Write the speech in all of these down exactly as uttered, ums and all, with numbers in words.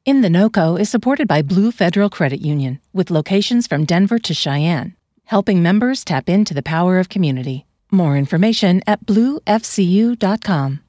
In the NOCO is supported by Blue Federal Credit Union, with locations from Denver to Cheyenne, helping members tap into the power of community. More information at blue f c u dot com.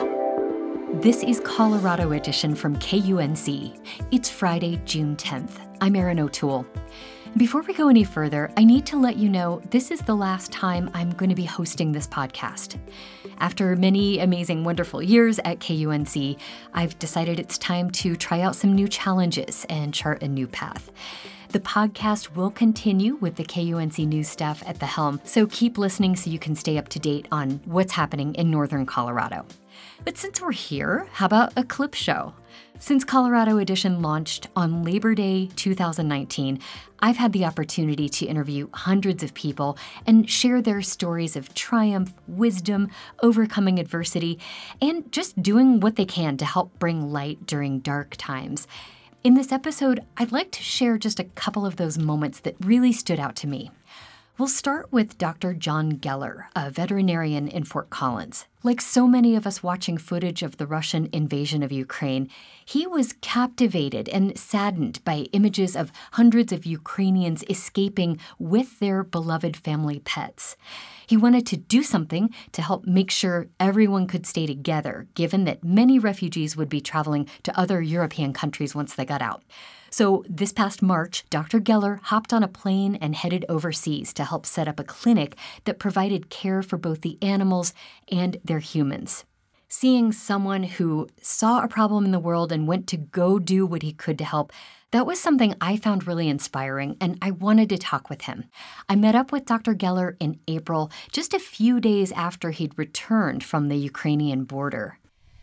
This is Colorado Edition from K U N C. It's Friday, June tenth. I'm Erin O'Toole. Before we go any further, I need to let you know this is the last time I'm going to be hosting this podcast. After many amazing, wonderful years at K U N C, I've decided it's time to try out some new challenges and chart a new path. The podcast will continue with the K U N C news staff at the helm, so keep listening so you can stay up to date on what's happening in northern Colorado. But since we're here, how about a clip show? Since Colorado Edition launched on Labor Day two thousand nineteen, I've had the opportunity to interview hundreds of people and share their stories of triumph, wisdom, overcoming adversity, and just doing what they can to help bring light during dark times. In this episode, I'd like to share just a couple of those moments that really stood out to me. We'll start with Doctor John Geller, a veterinarian in Fort Collins. Like so many of us watching footage of the Russian invasion of Ukraine, he was captivated and saddened by images of hundreds of Ukrainians escaping with their beloved family pets. He wanted to do something to help make sure everyone could stay together, given that many refugees would be traveling to other European countries once they got out. So this past March, Doctor Geller hopped on a plane and headed overseas to help set up a clinic that provided care for both the animals and their humans. Seeing someone who saw a problem in the world and went to go do what he could to help, that was something I found really inspiring, and I wanted to talk with him. I met up with Doctor Geller in April, just a few days after he'd returned from the Ukrainian border.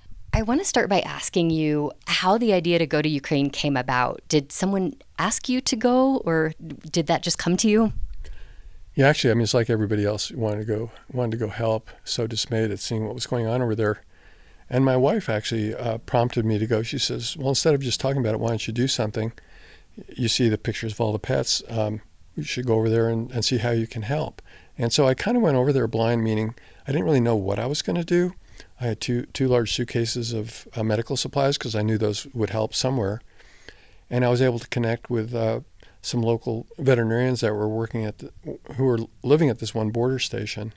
I want to start by asking you how the idea to go to Ukraine came about. Did someone ask you to go, or did that just come to you? Yeah, actually, I mean, it's like everybody else wanted to go, wanted to go help, so dismayed at seeing what was going on over there. And my wife actually uh, prompted me to go. She says, well, instead of just talking about it, why don't you do something? You see the pictures of all the pets. Um, you should go over there and, and see how you can help. And so I kind of went over there blind, meaning I didn't really know what I was going to do. I had two two large suitcases of uh, medical supplies because I knew those would help somewhere. And I was able to connect with uh, some local veterinarians that were working at, the, who were living at this one border station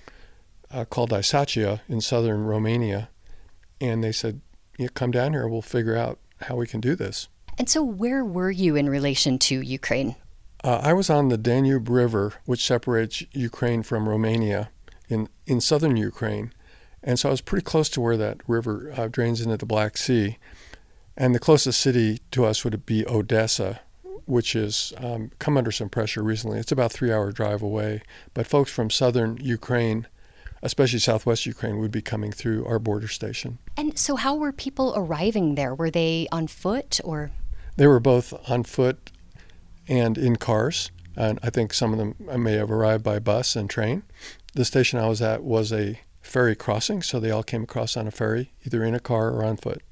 uh, called Isacia in southern Romania. And they said, yeah, come down here, we'll figure out how we can do this. And so where were you in relation to Ukraine? Uh, I was on the Danube River, which separates Ukraine from Romania in, in southern Ukraine. And so I was pretty close to where that river uh, drains into the Black Sea. And the closest city to us would be Odessa, which has um, come under some pressure recently. It's about a three-hour drive away. But folks from southern Ukraine, especially southwest Ukraine, would be coming through our border station. And so how were people arriving there? Were they on foot or? They were both on foot and in cars. And I think some of them may have arrived by bus and train. The station I was at was a ferry crossing, so they all came across on a ferry, either in a car or on foot.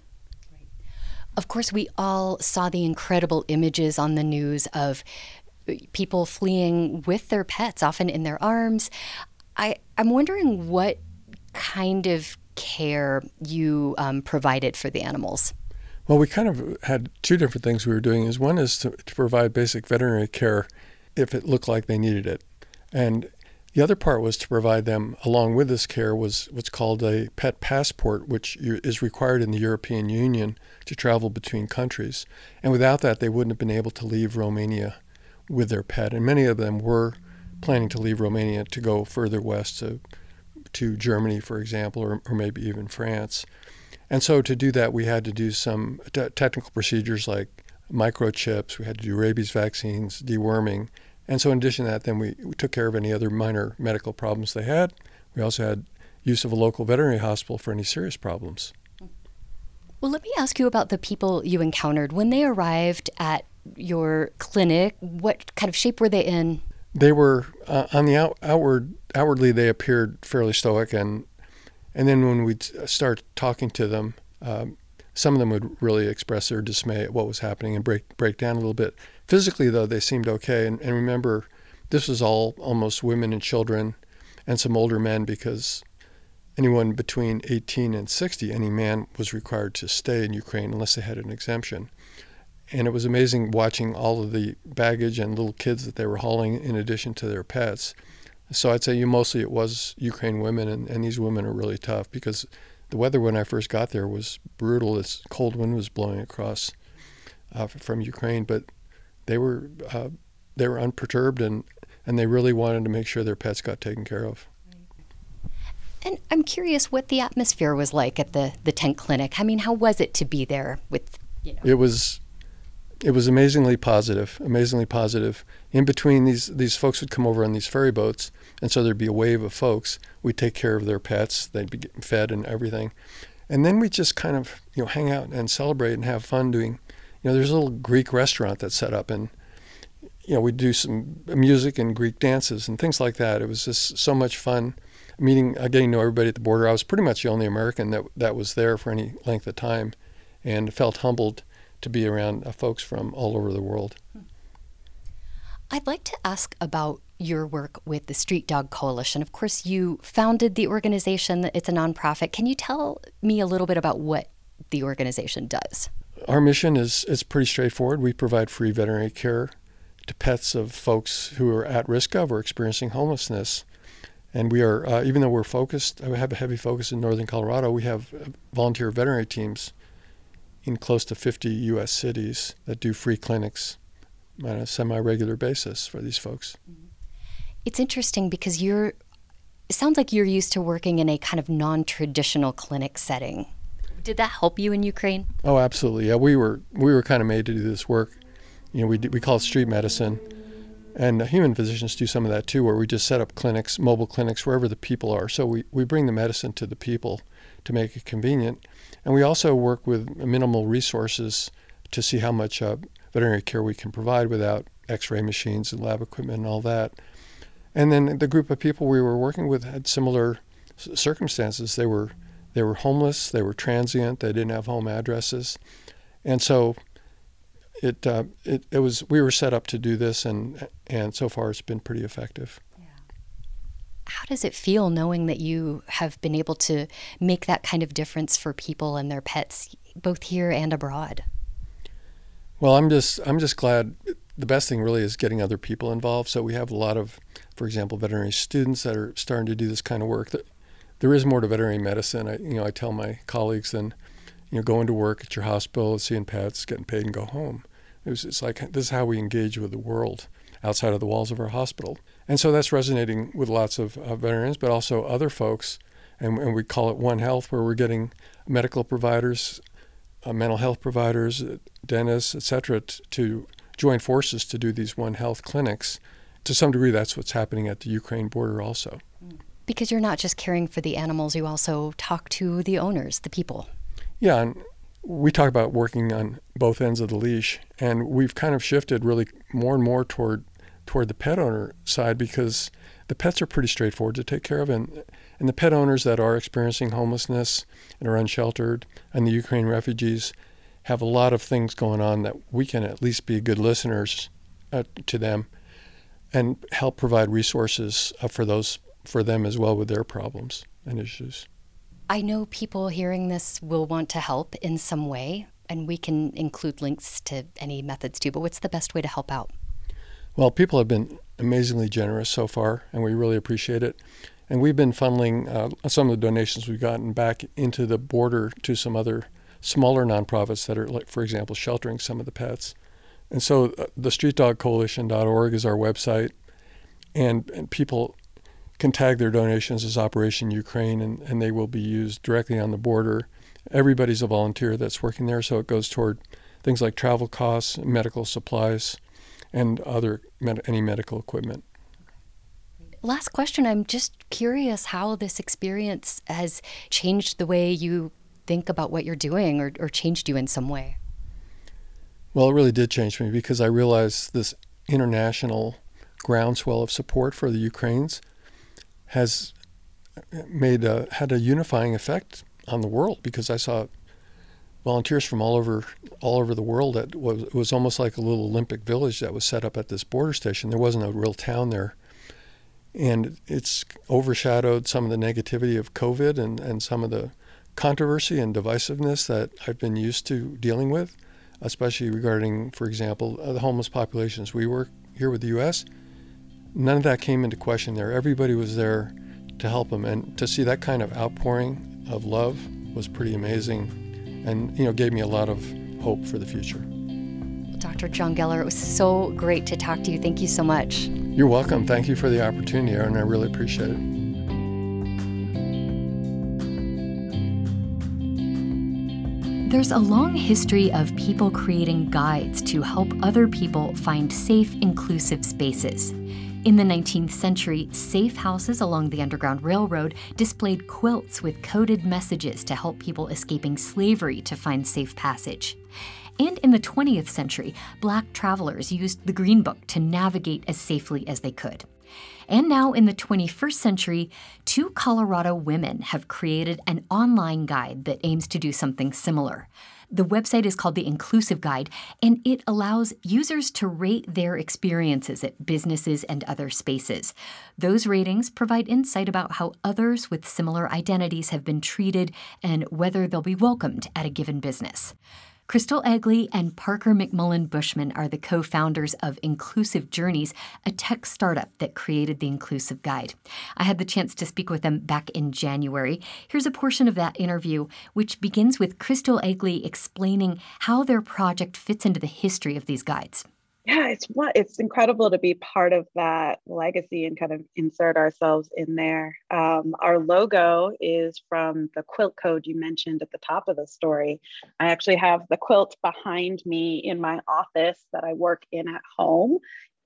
Of course, we all saw the incredible images on the news of people fleeing with their pets, often in their arms. I, I'm wondering what kind of care you um, provided for the animals. Well, we kind of had two different things we were doing. Is one is to, to provide basic veterinary care if it looked like they needed it. And the other part was to provide them, along with this care, was what's called a pet passport, which is required in the European Union to travel between countries. And without that, they wouldn't have been able to leave Romania with their pet. And many of them were planning to leave Romania to go further west to to Germany, for example, or, or maybe even France. And so to do that, we had to do some t- technical procedures like microchips. We had to do rabies vaccines, deworming. And so in addition to that, then we, we took care of any other minor medical problems they had. We also had use of a local veterinary hospital for any serious problems. Well, let me ask you about the people you encountered. When they arrived at your clinic, what kind of shape were they in? They were, uh, on the out, outward, outwardly they appeared fairly stoic. And and then when we'd start talking to them, um, some of them would really express their dismay at what was happening and break break down a little bit. Physically, though, they seemed okay. And, and remember, this was all almost women and children and some older men because anyone between eighteen and sixty, any man was required to stay in Ukraine unless they had an exemption. And it was amazing watching all of the baggage and little kids that they were hauling in addition to their pets. So I'd say you mostly it was Ukraine women, and, and these women are really tough because the weather when I first got there was brutal. This cold wind was blowing across uh, from Ukraine, but they were uh, they were unperturbed, and, and they really wanted to make sure their pets got taken care of. And I'm curious what the atmosphere was like at the, the tent clinic. I mean, how was it to be there with, you know? It was it was amazingly positive, amazingly positive. In between, these these folks would come over on these ferry boats, and so there'd be a wave of folks. We'd take care of their pets. They'd be getting fed and everything. And then we'd just kind of, you know, hang out and celebrate and have fun doing, you know, there's a little Greek restaurant that's set up, and, you know, we'd do some music and Greek dances and things like that. It was just so much fun meeting, uh, getting to know everybody at the border. I was pretty much the only American that that was there for any length of time, and felt humbled to be around uh, folks from all over the world. I'd like to ask about your work with the Street Dog Coalition. Of course, you founded the organization. It's a nonprofit. Can you tell me a little bit about what the organization does? Our mission is, is pretty straightforward. We provide free veterinary care to pets of folks who are at risk of or experiencing homelessness. And we are, uh, even though we're focused, we have a heavy focus in northern Colorado, we have volunteer veterinary teams in close to fifty U S cities that do free clinics on a semi-regular basis for these folks. It's interesting because you're, it sounds like you're used to working in a kind of non-traditional clinic setting. Did that help you in Ukraine? Oh, absolutely. Yeah, we were we were kind of made to do this work. You know, we we call it street medicine, and uh, human physicians do some of that too, where we just set up clinics, mobile clinics, wherever the people are. So we, we bring the medicine to the people to make it convenient. And we also work with minimal resources to see how much uh, veterinary care we can provide without x-ray machines and lab equipment and all that. And then the group of people we were working with had similar c- circumstances. They were they were homeless, they were transient, they didn't have home addresses. And so it uh, it, it was we were set up to do this, and and so far it's been pretty effective. How does it feel knowing that you have been able to make that kind of difference for people and their pets, both here and abroad? Well, I'm just I'm just glad. The best thing really is getting other people involved. So we have a lot of, for example, veterinary students that are starting to do this kind of work. There is more to veterinary medicine. I, you know, I tell my colleagues than, you know, going to work at your hospital, seeing pets, getting paid, and go home. It was, it's like this is how we engage with the world outside of the walls of our hospital. And so that's resonating with lots of uh, veterinarians, but also other folks. And, and we call it One Health, where we're getting medical providers, uh, mental health providers, uh, dentists, et cetera, t- to join forces to do these One Health clinics. To some degree, that's what's happening at the Ukraine border also. Because you're not just caring for the animals, you also talk to the owners, the people. Yeah, and we talk about working on both ends of the leash, and we've kind of shifted really more and more toward toward the pet owner side, because the pets are pretty straightforward to take care of, and and the pet owners that are experiencing homelessness and are unsheltered, and the Ukraine refugees have a lot of things going on that we can at least be good listeners uh, to them and help provide resources uh, for those for them as well with their problems and issues. I know people hearing this will want to help in some way, and we can include links to any methods too, but what's the best way to help out? Well, people have been amazingly generous so far, and we really appreciate it. And we've been funneling uh, some of the donations we've gotten back into the border to some other smaller nonprofits that are, like, for example, sheltering some of the pets. And so uh, the street dog coalition dot org is our website, and, and people can tag their donations as Operation Ukraine, and, and they will be used directly on the border. Everybody's a volunteer that's working there, so it goes toward things like travel costs, medical supplies, and other med- any medical equipment. Last question. I'm just curious how this experience has changed the way you think about what you're doing, or, or changed you in some way. Well, it really did change me, because I realized this international groundswell of support for the Ukrainians has made a, had a unifying effect on the world, because I saw volunteers from all over all over the world. That was it was almost like a little Olympic village that was set up at this border station. There wasn't a real town there, And it's overshadowed some of the negativity of COVID and, and some of the controversy and divisiveness that I've been used to dealing with, especially regarding, for example, the homeless populations we work here with the U S. None of that came into question there. Everybody was there to help them. And to see that kind of outpouring of love was pretty amazing and, you know, gave me a lot of hope for the future. Doctor John Geller, it was so great to talk to you. Thank you so much. You're welcome. Thank you for the opportunity, Erin. I really appreciate it. There's a long history of people creating guides to help other people find safe, inclusive spaces. In the nineteenth century, safe houses along the Underground Railroad displayed quilts with coded messages to help people escaping slavery to find safe passage. And in the twentieth century, Black travelers used the Green Book to navigate as safely as they could. And now in the twenty-first century, two Colorado women have created an online guide that aims to do something similar. The website is called the Inclusive Guide, and it allows users to rate their experiences at businesses and other spaces. Those ratings provide insight about how others with similar identities have been treated and whether they'll be welcomed at a given business. Crystal Egley and Parker McMullen Bushman are the co-founders of Inclusive Journeys, a tech startup that created the Inclusive Guide. I had the chance to speak with them back in January. Here's a portion of that interview, which begins with Crystal Egley explaining how their project fits into the history of these guides. Yeah, it's what it's incredible to be part of that legacy and kind of insert ourselves in there. Um, our logo is from the quilt code you mentioned at the top of the story. I actually have the quilt behind me in my office that I work in at home.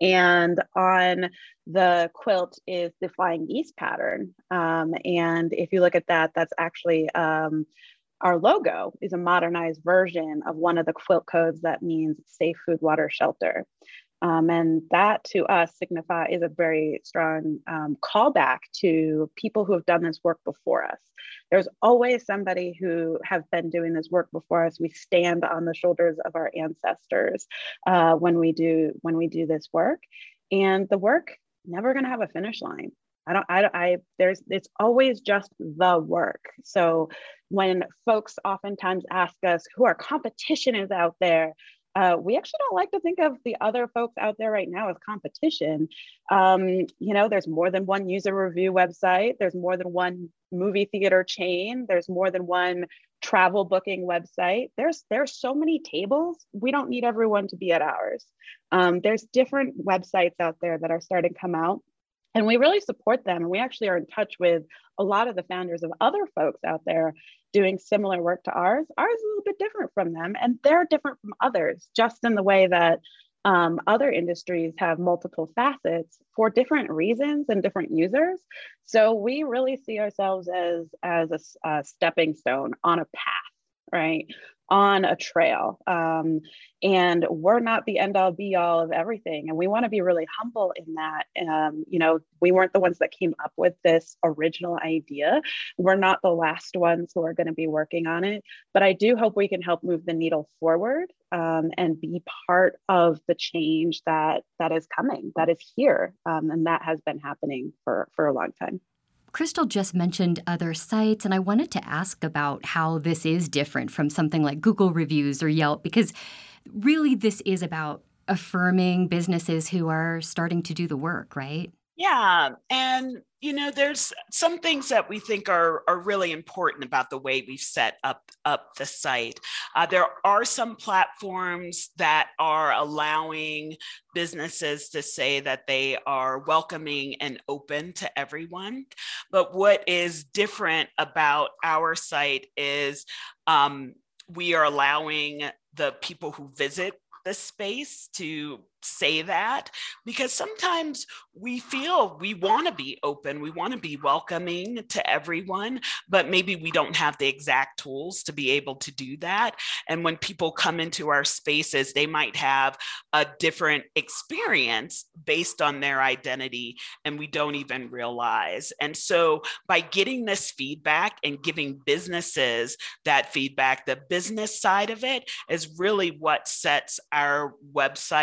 And on the quilt is the flying geese pattern. Um, and if you look at that, that's actually um, our logo is a modernized version of one of the quilt codes that means safe food, water, shelter. Um, and that to us signify is a very strong um, callback to people who have done this work before us. There's always somebody who have been doing this work before us. We stand on the shoulders of our ancestors uh, when we do when we do this work, and the work never going to have a finish line. I don't, I, I, there's, it's always just the work. So when folks oftentimes ask us who our competition is out there, uh, we actually don't like to think of the other folks out there right now as competition. Um, you know, there's more than one user review website. There's more than one movie theater chain. There's more than one travel booking website. There's, there's so many tables. We don't need everyone to be at ours. Um, there's different websites out there that are starting to come out. And we really support them. And we actually are in touch with a lot of the founders of other folks out there doing similar work to ours. Ours is a little bit different from them, and they're different from others, just in the way that um, other industries have multiple facets for different reasons and different users. So we really see ourselves as, as a, a stepping stone on a path, right? On a trail. Um, and we're not the end all be all of everything. And we want to be really humble in that. Um, you know, we weren't the ones that came up with this original idea. We're not the last ones who are going to be working on it, but I do hope we can help move the needle forward um, and be part of the change that that is coming, that is here. Um, and that has been happening for, for a long time. Crystal just mentioned other sites, and I wanted to ask about how this is different from something like Google reviews or Yelp, because really this is about affirming businesses who are starting to do the work, right? Yeah. And, you know, there's some things that we think are, are really important about the way we've set up, up the site. Uh, there are some platforms that are allowing businesses to say that they are welcoming and open to everyone. But what is different about our site is um, we are allowing the people who visit the space to say that, because sometimes we feel we want to be open, we want to be welcoming to everyone, but maybe we don't have the exact tools to be able to do that. And when people come into our spaces, they might have a different experience based on their identity, and we don't even realize. And so by getting this feedback and giving businesses that feedback, the business side of it is really what sets our website apart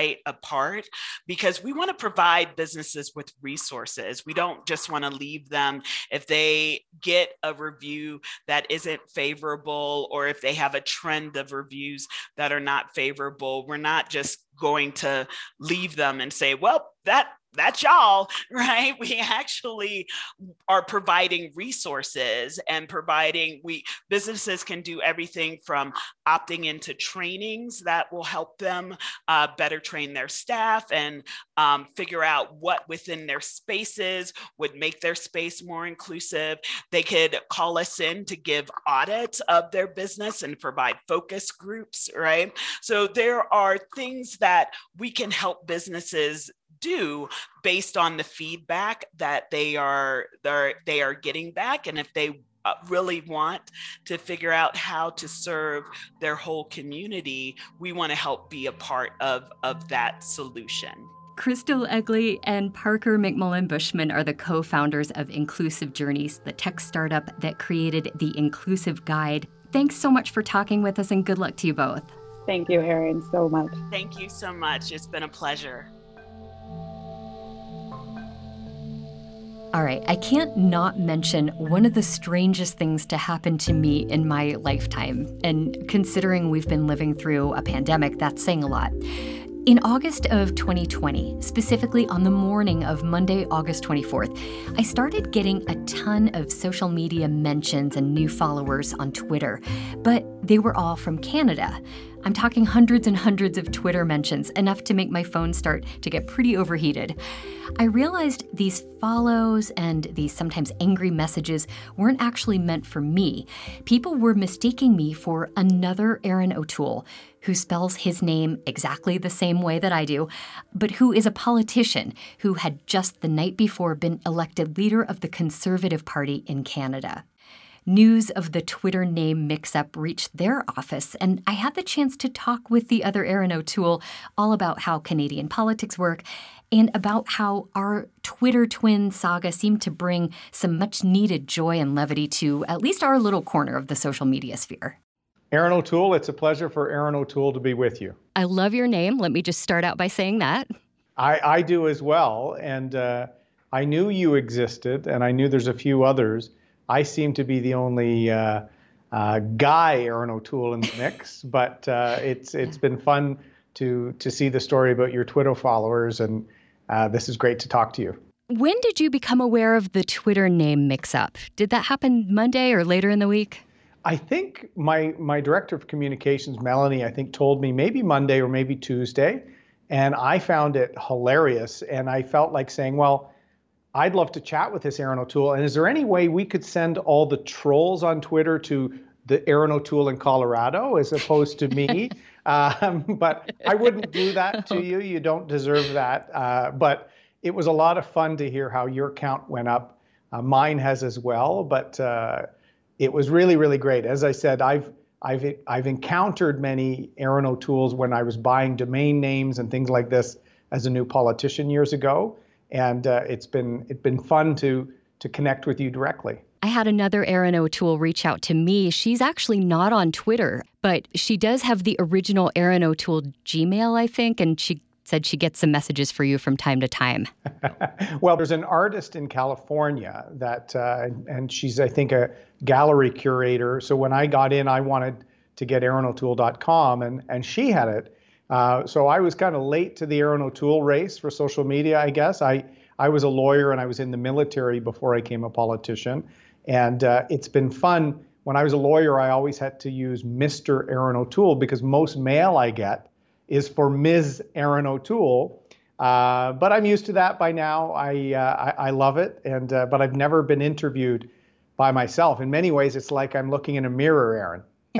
apart, because we want to provide businesses with resources. We don't just want to leave them if they get a review that isn't favorable, or if they have a trend of reviews that are not favorable. We're not just going to leave them and say, well, that that's y'all, right? We actually are providing resources and providing, we businesses can do everything from opting into trainings that will help them uh, better train their staff and um, figure out what within their spaces would make their space more inclusive. They could call us in to give audits of their business and provide focus groups, right? So there are things that we can help businesses do based on the feedback that they are they're, they are getting back. And if they uh, really want to figure out how to serve their whole community, we want to help be a part of, of that solution. Crystal Egley and Parker McMullen Bushman are the co-founders of Inclusive Journeys, the tech startup that created the Inclusive Guide. Thanks so much for talking with us, and good luck to you both. Thank you, Erin, so much. Thank you so much. It's been a pleasure. All right, I can't not mention one of the strangest things to happen to me in my lifetime. And considering we've been living through a pandemic, that's saying a lot. In August of twenty twenty, specifically on the morning of Monday, August twenty-fourth, I started getting a ton of social media mentions and new followers on Twitter, but they were all from Canada. I'm talking hundreds and hundreds of Twitter mentions, enough to make my phone start to get pretty overheated. I realized these follows and these sometimes angry messages weren't actually meant for me. People were mistaking me for another Erin O'Toole, who spells his name exactly the same way that I do, but who is a politician who had just the night before been elected leader of the Conservative Party in Canada. News of the Twitter name mix-up reached their office, and I had the chance to talk with the other Erin O'Toole all about how Canadian politics work and about how our Twitter twin saga seemed to bring some much-needed joy and levity to at least our little corner of the social media sphere. Erin O'Toole, it's a pleasure for Erin O'Toole to be with you. I love your name. Let me just start out by saying that. I, I do as well, and uh, I knew you existed, and I knew there's a few others. I seem to be the only uh, uh, guy Erin O'Toole in the mix, but uh, it's it's been fun to to see the story about your Twitter followers, and uh, this is great to talk to you. When did you become aware of the Twitter name mix-up? Did that happen Monday or later in the week? I think my my director of communications, Melanie, I think told me maybe Monday or maybe Tuesday, and I found it hilarious, and I felt like saying, well, I'd love to chat with this Erin O'Toole. And is there any way we could send all the trolls on Twitter to the Erin O'Toole in Colorado as opposed to me? um, but I wouldn't do that to you. You don't deserve that. Uh, but it was a lot of fun to hear how your count went up. Uh, mine has as well. But uh, it was really, really great. As I said, I've I've I've encountered many Erin O'Tooles when I was buying domain names and things like this as a new politician years ago. And uh, it's been it's been fun to to connect with you directly. I had another Erin O'Toole reach out to me. She's actually not on Twitter, but she does have the original Erin O'Toole Gmail, I think, and she said she gets some messages for you from time to time. Well, there's an artist in California that, uh, and she's, I think, a gallery curator. So when I got in, I wanted to get Erin O'Toole dot com, and and she had it. Uh, so I was kind of late to the Erin O'Toole race for social media, I guess. I, I was a lawyer and I was in the military before I became a politician. And uh, it's been fun. When I was a lawyer, I always had to use Mister Erin O'Toole because most mail I get is for Miz Erin O'Toole. Uh, but I'm used to that by now. I, uh, I, I love it. And uh, but I've never been interviewed by myself. In many ways, it's like I'm looking in a mirror, Erin.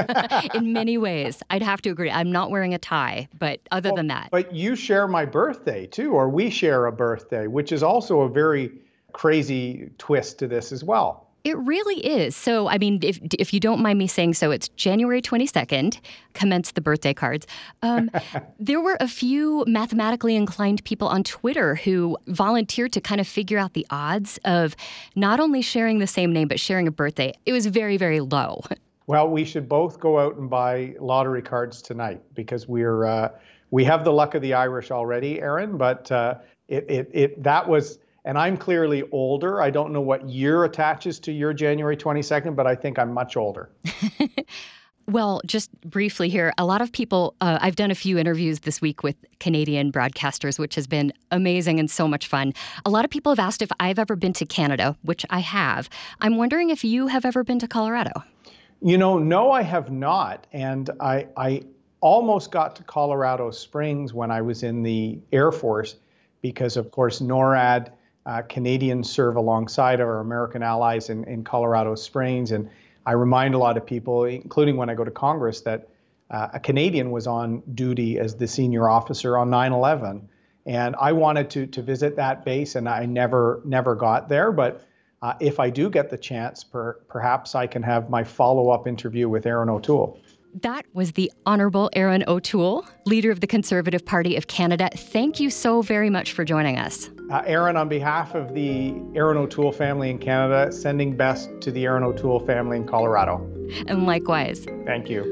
In many ways, I'd have to agree. I'm not wearing a tie, but other well, than that. But you share my birthday too, or we share a birthday, which is also a very crazy twist to this as well. It really is. So, I mean, if if you don't mind me saying so, it's January twenty-second, commence the birthday cards. Um, there were a few mathematically inclined people on Twitter who volunteered to kind of figure out the odds of not only sharing the same name, but sharing a birthday. It was very, very low. Well, we should both go out and buy lottery cards tonight because we're uh, we have the luck of the Irish already, Aaron. But uh, it, it it that was, and I'm clearly older. I don't know what year attaches to your January twenty-second, but I think I'm much older. Well, just briefly here, a lot of people, uh, I've done a few interviews this week with Canadian broadcasters, which has been amazing and so much fun. A lot of people have asked if I've ever been to Canada, which I have. I'm wondering if you have ever been to Colorado. You know, no, I have not. And I, I almost got to Colorado Springs when I was in the Air Force because, of course, NORAD, uh, Canadians serve alongside our American allies in, in Colorado Springs. And I remind a lot of people, including when I go to Congress, that uh, a Canadian was on duty as the senior officer on nine eleven. And I wanted to to visit that base, and I never never got there. But uh, if I do get the chance, per, perhaps I can have my follow-up interview with Erin O'Toole. That was the Honourable Erin O'Toole, leader of the Conservative Party of Canada. Thank you so very much for joining us. Uh, Erin, on behalf of the Erin O'Toole family in Canada, sending best to the Erin O'Toole family in Colorado. And likewise. Thank you.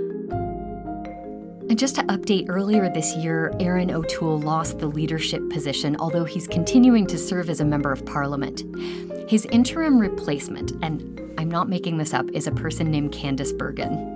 And just to update, earlier this year, Erin O'Toole lost the leadership position, although he's continuing to serve as a member of Parliament. His interim replacement, and I'm not making this up, is a person named Candice Bergen.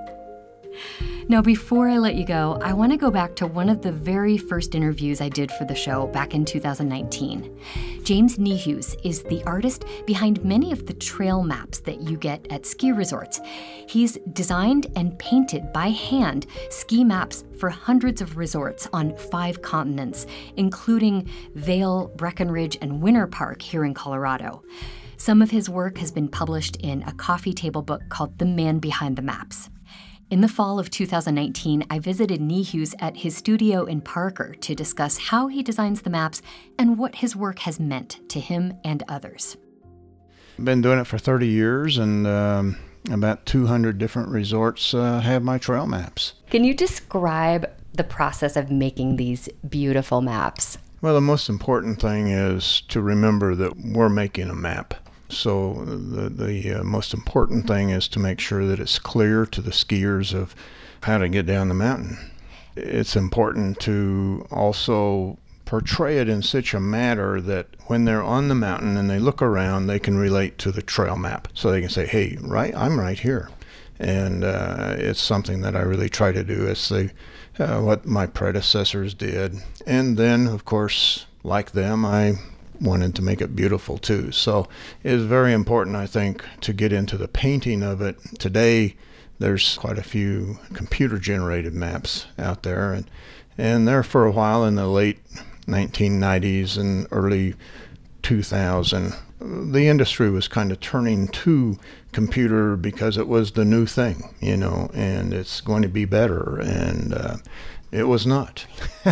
Now, before I let you go, I want to go back to one of the very first interviews I did for the show back in two thousand nineteen. James Niehues is the artist behind many of the trail maps that you get at ski resorts. He's designed and painted by hand ski maps for hundreds of resorts on five continents, including Vail, Breckenridge, and Winter Park here in Colorado. Some of his work has been published in a coffee table book called The Man Behind the Maps. In the fall of two thousand nineteen, I visited Niehues at his studio in Parker to discuss how he designs the maps and what his work has meant to him and others. I've been doing it for thirty years, and um, about two hundred different resorts uh, have my trail maps. Can you describe the process of making these beautiful maps? Well, the most important thing is to remember that we're making a map. So the, the uh, most important thing is to make sure that it's clear to the skiers of how to get down the mountain. It's important to also portray it in such a manner that when they're on the mountain and they look around, they can relate to the trail map. So they can say, hey, right, I'm right here. And uh, it's something that I really try to do. It's the, uh, what my predecessors did. And then, of course, like them, I wanted to make it beautiful too. So it is very important, I think, to get into the painting of it. Today, there's quite a few computer-generated maps out there, and and there for a while in the late nineteen nineties and early two thousand, the industry was kind of turning to computer because it was the new thing, you know, and it's going to be better, and uh, it was not.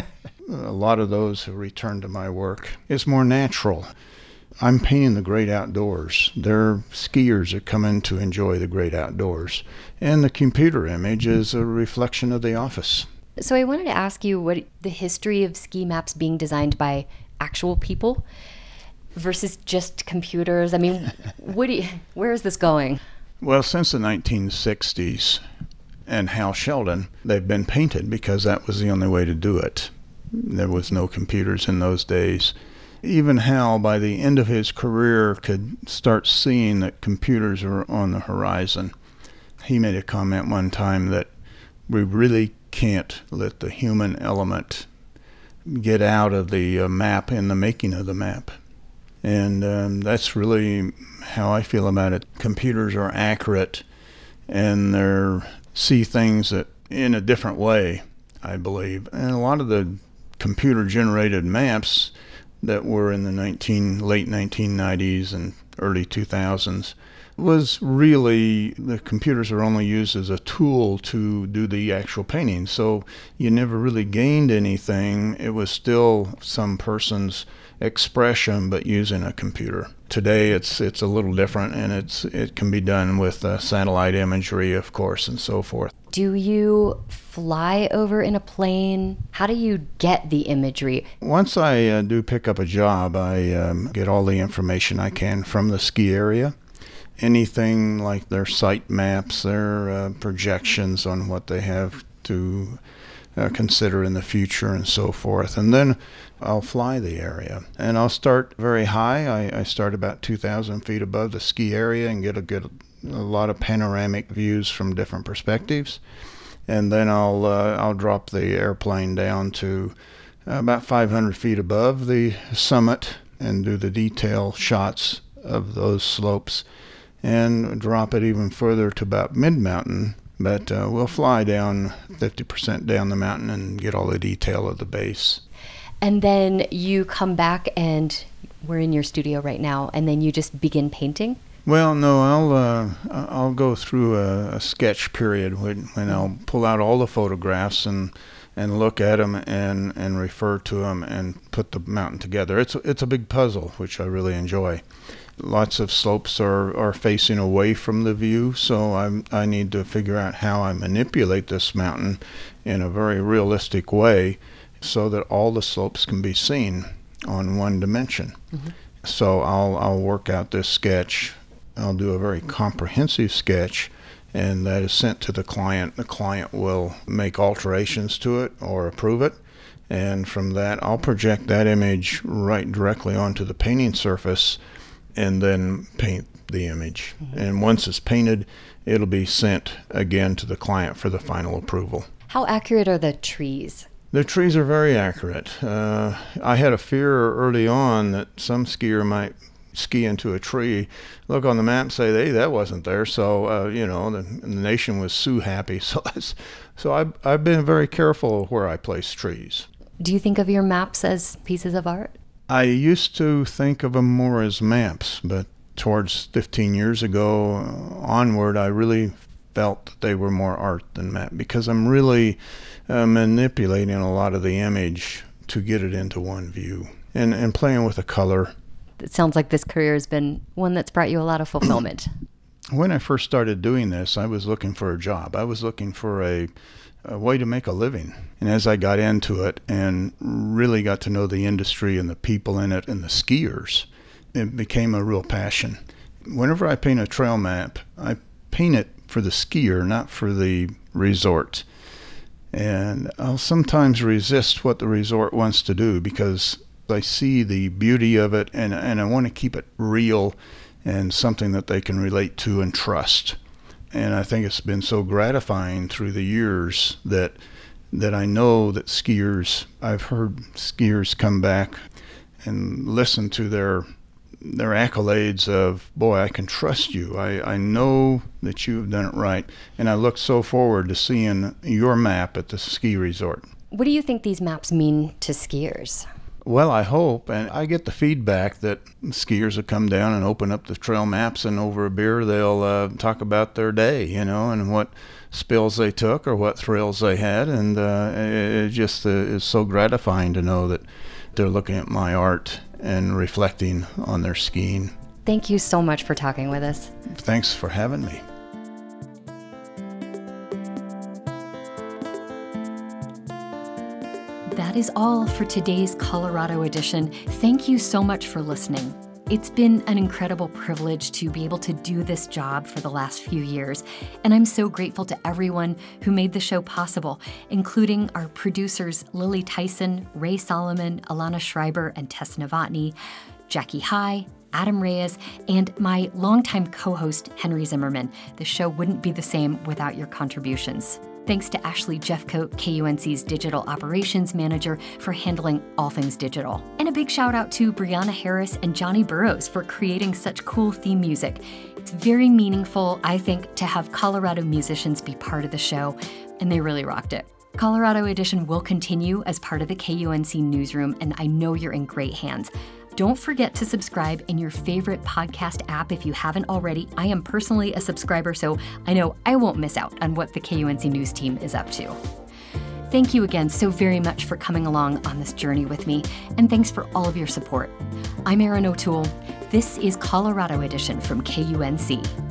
A lot of those who return to my work, it's more natural. I'm painting the great outdoors. They're skiers that come in to enjoy the great outdoors. And the computer image is a reflection of the office. So I wanted to ask you what the history of ski maps being designed by actual people versus just computers. I mean, what do you, where is this going? Well, since the nineteen sixties and Hal Sheldon, they've been painted because that was the only way to do it. There was no computers in those days. Even Hal, by the end of his career, could start seeing that computers were on the horizon. He made a comment one time that we really can't let the human element get out of the uh, map in the making of the map. And um, that's really how I feel about it. Computers are accurate, and they see things that in a different way, I believe. And a lot of the computer-generated maps that were in the nineteen late nineteen nineties and early two thousands was really, the computers were only used as a tool to do the actual painting. So you never really gained anything. It was still some person's expression, but using a computer. Today it's it's a little different, and it's it can be done with uh, satellite imagery, of course, and so forth. Do you fly over in a plane? How do you get the imagery? Once I uh, do pick up a job, I um, get all the information I can from the ski area, anything like their site maps, their uh, projections on what they have to uh, consider in the future and so forth. And then I'll fly the area. And I'll start very high. I, I start about two thousand feet above the ski area and get a good a lot of panoramic views from different perspectives. And then I'll uh, I'll drop the airplane down to about five hundred feet above the summit and do the detail shots of those slopes and drop it even further to about mid-mountain. But uh, we'll fly down fifty percent down the mountain and get all the detail of the base. And then you come back and we're in your studio right now, and then you just begin painting? Well, no, I'll uh, I'll go through a, a sketch period when, when I'll pull out all the photographs and and look at them and, and refer to them and put the mountain together. It's a, it's a big puzzle, which I really enjoy. Lots of slopes are, are facing away from the view, so I'm, I need to figure out how I manipulate this mountain in a very realistic way so that all the slopes can be seen on one dimension. Mm-hmm. So I'll I'll work out this sketch. I'll do a very comprehensive sketch, and that is sent to the client. The client will make alterations to it or approve it, and from that I'll project that image right directly onto the painting surface and then paint the image. Mm-hmm. And once it's painted, it'll be sent again to the client for the final approval. How accurate are the trees? The trees are very accurate. Uh, I had a fear early on that some skier might ski into a tree, look on the map and say, hey, that wasn't there. So, uh, you know, the, the nation was Sioux happy. So, so I've, I've been very careful of where I place trees. Do you think of your maps as pieces of art? I used to think of them more as maps, but towards fifteen years ago uh, onward, I really felt that they were more art than map because I'm really uh, manipulating a lot of the image to get it into one view and, and playing with the color. It sounds like this career has been one that's brought you a lot of fulfillment. When I first started doing this, I was looking for a job. I was looking for a, a way to make a living. And as I got into it and really got to know the industry and the people in it and the skiers, it became a real passion. Whenever I paint a trail map, I paint it for the skier, not for the resort. And I'll sometimes resist what the resort wants to do because I see the beauty of it and, and I want to keep it real and something that they can relate to and trust. And I think it's been so gratifying through the years that that I know that skiers, I've heard skiers come back and listen to their their accolades of, boy, I can trust you. I, I know that you've done it right. And I look so forward to seeing your map at the ski resort. What do you think these maps mean to skiers? Well, I hope, and I get the feedback that skiers will come down and open up the trail maps, and over a beer they'll uh, talk about their day, you know, and what spills they took or what thrills they had, and uh, it, it just uh, is so gratifying to know that they're looking at my art and reflecting on their skiing. Thank you so much for talking with us. Thanks for having me. That is all for today's Colorado edition. Thank you so much for listening. It's been an incredible privilege to be able to do this job for the last few years, and I'm so grateful to everyone who made the show possible, including our producers Lily Tyson, Ray Solomon, Alana Schreiber, and Tess Novotny, Jackie High, Adam Reyes, and my longtime co-host Henry Zimmerman. The show wouldn't be the same without your contributions. Thanks to Ashley Jeffcoat, K U N C's Digital Operations Manager, for handling all things digital. And a big shout out to Brianna Harris and Johnny Burrows for creating such cool theme music. It's very meaningful, I think, to have Colorado musicians be part of the show, and they really rocked it. Colorado Edition will continue as part of the K U N C newsroom, and I know you're in great hands. Don't forget to subscribe in your favorite podcast app if you haven't already. I am personally a subscriber, so I know I won't miss out on what the K U N C News team is up to. Thank you again so very much for coming along on this journey with me, and thanks for all of your support. I'm Erin O'Toole. This is Colorado Edition from K U N C.